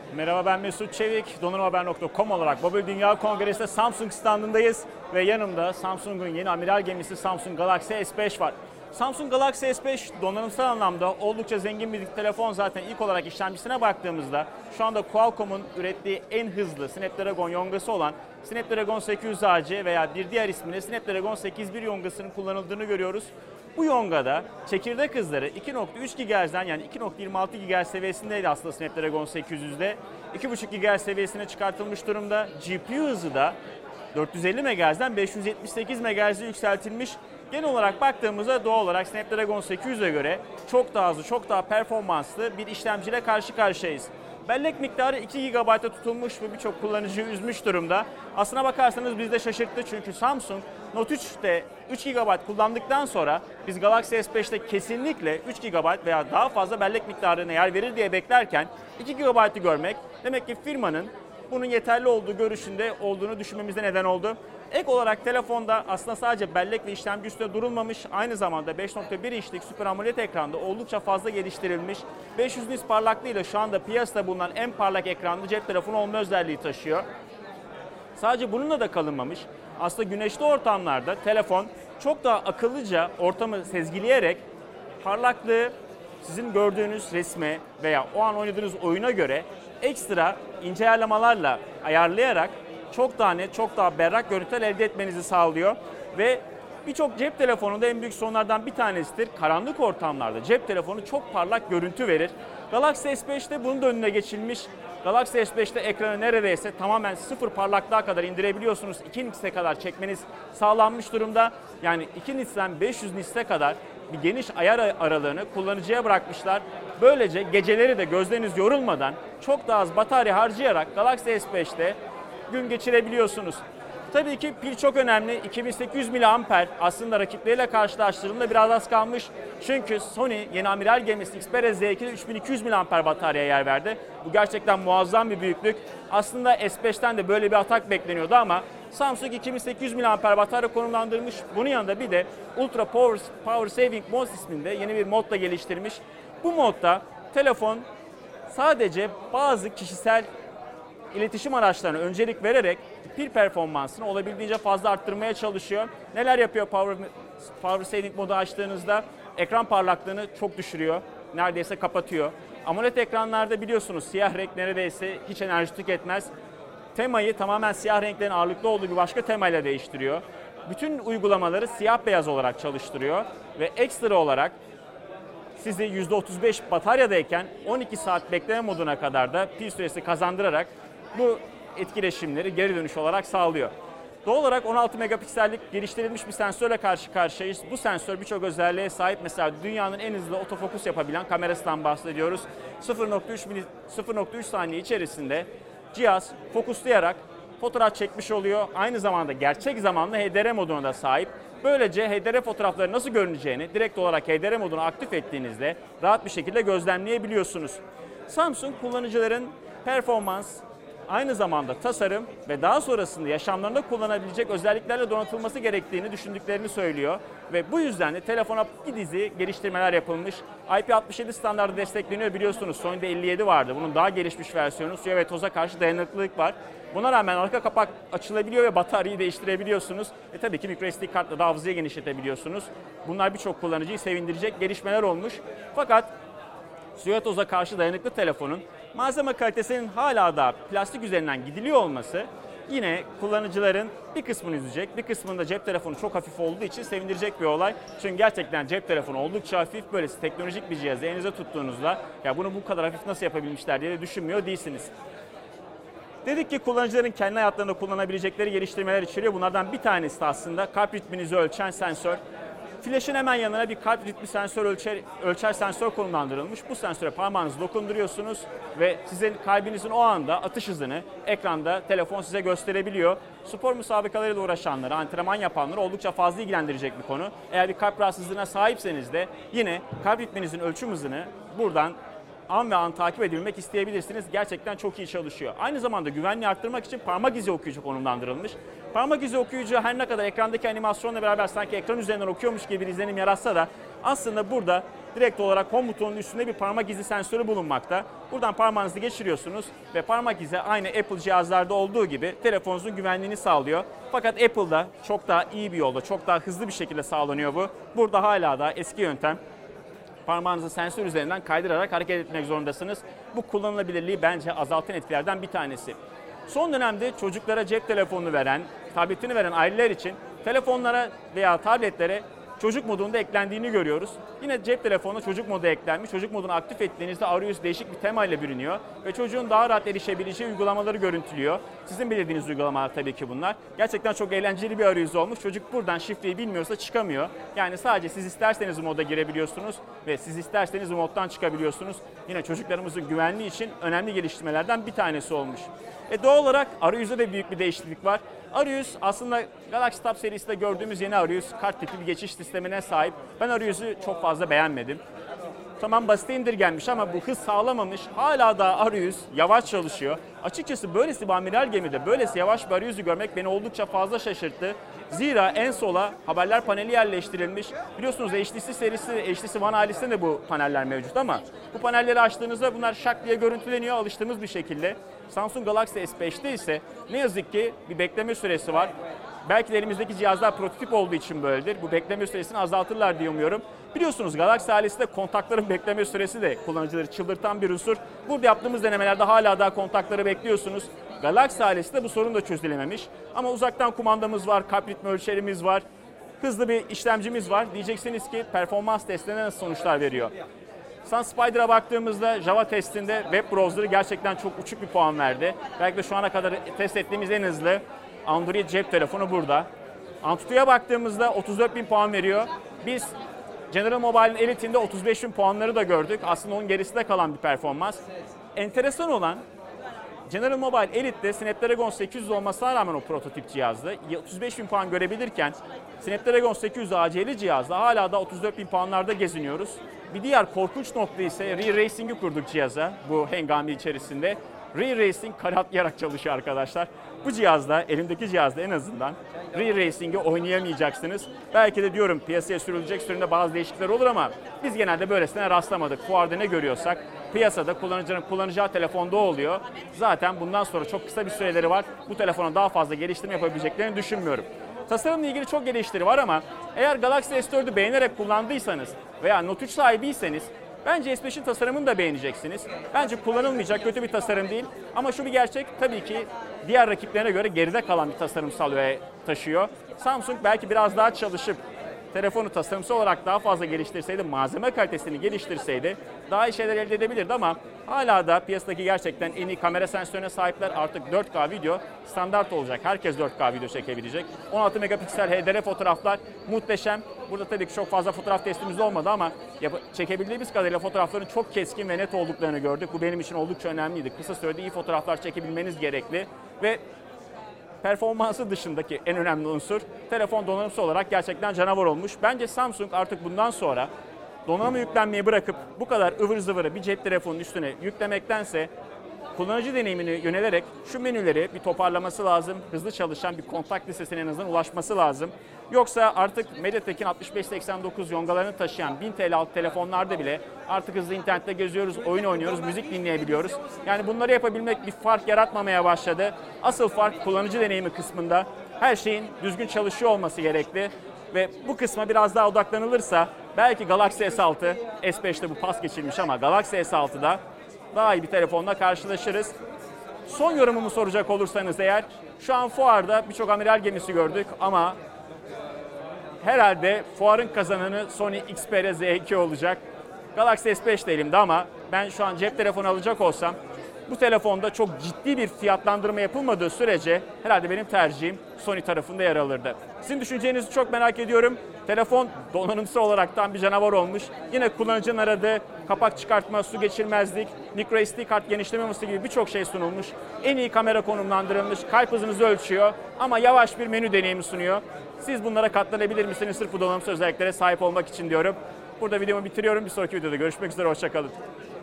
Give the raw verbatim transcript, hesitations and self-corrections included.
Merhaba, ben Mesut Çevik. Donanım Haber nokta com olarak Mobil Dünya Kongresi'nde Samsung standındayız. Ve yanımda Samsung'un yeni amiral gemisi Samsung Galaxy S beş var. Samsung Galaxy S beş donanımsal anlamda oldukça zengin bir telefon. Zaten ilk olarak işlemcisine baktığımızda şu anda Qualcomm'un ürettiği en hızlı Snapdragon yongası olan Snapdragon sekiz yüz A C veya bir diğer ismiyle Snapdragon sekiz yüz bir yongasının kullanıldığını görüyoruz. Bu yongada çekirdek hızları iki nokta üç gigahertz'den yani iki nokta yirmi altı gigahertz seviyesindeydi aslında Snapdragon sekiz yüz'de. iki buçuk gigahertz seviyesine çıkartılmış durumda. G P U hızı da dört yüz elli megahertz'den beş yüz yetmiş sekiz megahertz'e yükseltilmiş. Genel olarak baktığımızda doğal olarak Snapdragon sekiz yüz'e göre çok daha hızlı, çok daha performanslı bir işlemciyle karşı karşıyayız. Bellek miktarı iki gigabayta tutulmuş ve birçok kullanıcıyı üzmüş durumda. Aslına bakarsanız bizi de şaşırttı çünkü Samsung Note üç'te üç gigabayt kullandıktan sonra biz Galaxy S beş'te kesinlikle üç gigabayt veya daha fazla bellek miktarına yer verir diye beklerken iki gigabayt'ı görmek demek ki firmanın bunun yeterli olduğu görüşünde olduğunu düşünmemize neden oldu. Ek olarak telefonda aslında sadece bellek ve işlemci üstünde durulmamış, aynı zamanda beş nokta bir inçlik Super AMOLED ekranda oldukça fazla geliştirilmiş. beş yüz nits parlaklığıyla şu anda piyasada bulunan en parlak ekranlı cep telefonu olma özelliği taşıyor. Sadece bununla da kalınmamış. Aslında güneşli ortamlarda telefon çok daha akıllıca ortamı sezgileyerek parlaklığı sizin gördüğünüz resme veya o an oynadığınız oyuna göre ekstra ince ayarlamalarla ayarlayarak çok daha net, çok daha berrak görüntüler elde etmenizi sağlıyor. Ve birçok cep telefonunda en büyük sorunlardan bir tanesidir. Karanlık ortamlarda cep telefonu çok parlak görüntü verir. Galaxy S beş'te bunun da önüne geçilmiş. Galaxy S beş'te ekranı neredeyse tamamen sıfır parlaklığa kadar indirebiliyorsunuz. iki nits'e kadar çekmeniz sağlanmış durumda. Yani iki nits'ten beş yüz nits'e kadar bir geniş ayar aralığını kullanıcıya bırakmışlar. Böylece geceleri de gözleriniz yorulmadan çok daha az batarya harcayarak Galaxy S beş'te gün geçirebiliyorsunuz. Tabii ki pil çok önemli. iki bin sekiz yüz miliamper aslında rakipleriyle karşılaştırıldığında biraz az kalmış. Çünkü Sony yeni amiral gemisi Xperia Z iki'de üç bin iki yüz miliamper bataryaya yer verdi. Bu gerçekten muazzam bir büyüklük. Aslında S beş'ten de böyle bir atak bekleniyordu ama Samsung iki bin sekiz yüz miliamper batarya konumlandırmış. Bunun yanında bir de Ultra Power, Power Saving Mode isminde yeni bir modla geliştirmiş. Bu modda telefon sadece bazı kişisel iletişim araçlarına öncelik vererek pil performansını olabildiğince fazla arttırmaya çalışıyor. Neler yapıyor Power, Power Saving modu açtığınızda? Ekran parlaklığını çok düşürüyor. Neredeyse kapatıyor. AMOLED ekranlarda biliyorsunuz siyah renk neredeyse hiç enerji tüketmez. Temayı tamamen siyah renklerin ağırlıklı olduğu bir başka temayla değiştiriyor. Bütün uygulamaları siyah beyaz olarak çalıştırıyor ve ekstra olarak sizi yüzde otuz beş bataryadayken on iki saat bekleme moduna kadar da pil süresi kazandırarak bu etkileşimleri geri dönüş olarak sağlıyor. Doğal olarak on altı megapiksellik geliştirilmiş bir sensörle karşı karşıyayız. Bu sensör birçok özelliğe sahip. Mesela dünyanın en hızlı otofokus yapabilen kamerasından bahsediyoruz. sıfır nokta üç saniye içerisinde cihaz fokuslayarak fotoğraf çekmiş oluyor. Aynı zamanda gerçek zamanlı H D R moduna da sahip. Böylece H D R fotoğrafları nasıl görüneceğini direkt olarak H D R modunu aktif ettiğinizde rahat bir şekilde gözlemleyebiliyorsunuz. Samsung kullanıcıların performans, aynı zamanda tasarım ve daha sonrasında yaşamlarında kullanabilecek özelliklerle donatılması gerektiğini düşündüklerini söylüyor. Ve bu yüzden de telefona bir dizi geliştirmeler yapılmış. I P altmış yedi standardı destekleniyor biliyorsunuz. Sony'de elli yedi vardı. Bunun daha gelişmiş versiyonu, suya ve toza karşı dayanıklılık var. Buna rağmen arka kapak açılabiliyor ve bataryayı değiştirebiliyorsunuz. Ve tabii ki microSD kartla da hafızayı genişletebiliyorsunuz. Bunlar birçok kullanıcıyı sevindirecek gelişmeler olmuş. Fakat suya toza karşı dayanıklı telefonun malzeme kalitesinin hala da plastik üzerinden gidiliyor olması yine kullanıcıların bir kısmını üzecek, bir kısmında cep telefonu çok hafif olduğu için sevindirecek bir olay. Çünkü gerçekten cep telefonu oldukça hafif, böylesi teknolojik bir cihazı elinize tuttuğunuzda ya bunu bu kadar hafif nasıl yapabilmişler diye de düşünmüyor değilsiniz. Dedik ki kullanıcıların kendi hayatlarında kullanabilecekleri geliştirmeler içeriyor. Bunlardan bir tanesi de aslında kalp ritminizi ölçen sensör. Flaşın hemen yanına bir kalp ritmi sensör ölçer, ölçer sensör konumlandırılmış. Bu sensöre parmağınızı dokunduruyorsunuz ve sizin kalbinizin o anda atış hızını ekranda telefon size gösterebiliyor. Spor müsabakalarıyla uğraşanları, antrenman yapanları oldukça fazla ilgilendirecek bir konu. Eğer bir kalp rahatsızlığına sahipseniz de yine kalp ritminizin ölçüm hızını buradan an ve an takip edilmek isteyebilirsiniz. Gerçekten çok iyi çalışıyor. Aynı zamanda güvenliği arttırmak için parmak izi okuyucu konumlandırılmış. Parmak izi okuyucu her ne kadar ekrandaki animasyonla beraber sanki ekran üzerinden okuyormuş gibi bir izlenim yaratsa da aslında burada direkt olarak home butonunun üstünde bir parmak izi sensörü bulunmakta. Buradan parmağınızı geçiriyorsunuz ve parmak izi aynı Apple cihazlarda olduğu gibi telefonunuzun güvenliğini sağlıyor. Fakat Apple'da çok daha iyi bir yolda, çok daha hızlı bir şekilde sağlanıyor bu. Burada hala da eski yöntem. Parmağınızı sensör üzerinden kaydırarak hareket etmek zorundasınız. Bu kullanılabilirliği bence azaltan etkilerden bir tanesi. Son dönemde çocuklara cep telefonunu veren, tabletini veren aileler için telefonlara veya tabletlere çocuk modunda eklendiğini görüyoruz. Yine cep telefonuna çocuk modu eklenmiş. Çocuk modunu aktif ettiğinizde arayüz değişik bir tema ile bürünüyor ve çocuğun daha rahat erişebileceği uygulamaları görüntülüyor. Sizin belirlediğiniz uygulamalar tabii ki bunlar. Gerçekten çok eğlenceli bir arayüz olmuş. Çocuk buradan şifreyi bilmiyorsa çıkamıyor. Yani sadece siz isterseniz moda girebiliyorsunuz ve siz isterseniz moddan çıkabiliyorsunuz. Yine çocuklarımızın güvenliği için önemli geliştirmelerden bir tanesi olmuş. E doğal olarak arayüzde de büyük bir değişiklik var. Arayüz aslında Galaxy Tab serisinde gördüğümüz yeni arayüz kart tipi bir geçiş sistemine sahip. Ben arayüzü çok fazla beğenmedim. Tamam basite indirgenmiş ama bu hız sağlamamış. Hala da arayüz yavaş çalışıyor. Açıkçası böylesi bir amiral gemide böylesi yavaş bir arayüzü görmek beni oldukça fazla şaşırttı. Zira en sola haberler paneli yerleştirilmiş. Biliyorsunuz H T C serisi, H T C One ailesinde de bu paneller mevcut ama bu panelleri açtığınızda bunlar şak diye görüntüleniyor alıştığımız bir şekilde. Samsung Galaxy S beşte ise ne yazık ki bir bekleme süresi var. Belki de elimizdeki cihazlar prototip olduğu için böyledir. Bu bekleme süresini azaltırlar diye umuyorum. Biliyorsunuz Galaxy ailesinde kontakların bekleme süresi de kullanıcıları çıldırtan bir unsur. Burada yaptığımız denemelerde hala daha kontakları bekliyorsunuz. Galaxy ailesinde bu sorun da çözülememiş. Ama uzaktan kumandamız var, kalp ritmi ölçerimiz var, hızlı bir işlemcimiz var. Diyeceksiniz ki performans testlerine nasıl sonuçlar veriyor? SunSpider'a baktığımızda Java testinde web browser'ı gerçekten çok uçuk bir puan verdi. Belki de şu ana kadar test ettiğimiz en hızlı Android cep telefonu burada. Antutu'ya baktığımızda otuz dört bin puan veriyor. Biz General Mobile'in Elite'inde otuz beş bin puanları da gördük. Aslında onun gerisinde kalan bir performans. Enteresan olan General Mobile Elite'de Snapdragon sekiz yüz olmasına rağmen o prototip cihazda otuz beş bin puan görebilirken Snapdragon sekiz yüz A C'li cihazda hala da otuz dört bin puanlarda geziniyoruz. Bir diğer korkunç nokta ise Re-Racing'i kurduk cihaza bu hengame içerisinde. Re-Racing karatlayarak çalışıyor arkadaşlar. Bu cihazda, elimdeki cihazda en azından Re-Racing'i oynayamayacaksınız. Belki de diyorum piyasaya sürülecek sürümde bazı değişiklikler olur ama biz genelde böylesine rastlamadık. Fuarda ne görüyorsak piyasada kullanıcının kullanacağı telefonda oluyor. Zaten bundan sonra çok kısa bir süreleri var. Bu telefona daha fazla geliştirme yapabileceklerini düşünmüyorum. Tasarımla ilgili çok geliştiri var ama eğer Galaxy S dördü beğenerek kullandıysanız veya Note üç sahibiyseniz bence S beşin tasarımını da beğeneceksiniz. Bence kullanılmayacak kötü bir tasarım değil. Ama şu bir gerçek, tabii ki diğer rakiplerine göre geride kalan bir tasarımsal öğe taşıyor. Samsung belki biraz daha çalışıp telefonu tasarımsal olarak daha fazla geliştirseydi, malzeme kalitesini geliştirseydi daha iyi şeyler elde edebilirdi ama hala da piyasadaki gerçekten en iyi kamera sensörüne sahipler. Artık dört K video standart olacak. Herkes dört K video çekebilecek. on altı megapiksel H D R fotoğraflar muhteşem. Burada tabii ki çok fazla fotoğraf testimiz olmadı ama çekebildiğimiz kadarıyla fotoğrafların çok keskin ve net olduklarını gördük. Bu benim için oldukça önemliydi. Kısa sürede iyi fotoğraflar çekebilmeniz gerekli ve performansı dışındaki en önemli unsur telefon donanımsal olarak gerçekten canavar olmuş. Bence Samsung artık bundan sonra donanımı yüklenmeyi bırakıp bu kadar ıvır zıvırı bir cep telefonunun üstüne yüklemektense kullanıcı deneyimini yönelerek şu menüleri bir toparlaması lazım. Hızlı çalışan bir kontak listesine en azından ulaşması lazım. Yoksa artık Mediatek'in altmış beş seksen dokuz yongalarını taşıyan bin TL altı telefonlarda bile artık hızlı internette geziyoruz, oyun oynuyoruz, müzik dinleyebiliyoruz. Yani bunları yapabilmek bir fark yaratmamaya başladı. Asıl fark kullanıcı deneyimi kısmında her şeyin düzgün çalışıyor olması gerekli. Ve bu kısma biraz daha odaklanılırsa belki Galaxy S altı, S beşte bu pas geçilmiş ama Galaxy S altıda daha iyi bir telefonla karşılaşırız. Son yorumumu soracak olursanız eğer, şu an fuarda birçok amiral gemisi gördük ama herhalde fuarın kazananı Sony Xperia Z iki olacak. Galaxy S beş de elimde ama ben şu an cep telefonu alacak olsam bu telefonda çok ciddi bir fiyatlandırma yapılmadığı sürece herhalde benim tercihim Sony tarafında yer alırdı. Sizin düşüncenizi çok merak ediyorum. Telefon donanımsal olaraktan bir canavar olmuş. Yine kullanıcının aradığı kapak çıkartma, su geçirmezlik, micro S D kart genişlemesi gibi birçok şey sunulmuş. En iyi kamera konumlandırılmış, kalp hızınızı ölçüyor ama yavaş bir menü deneyimi sunuyor. Siz bunlara katlanabilir misiniz sırf bu donanımsal özelliklere sahip olmak için diyorum. Burada videomu bitiriyorum. Bir sonraki videoda görüşmek üzere. Hoşça kalın.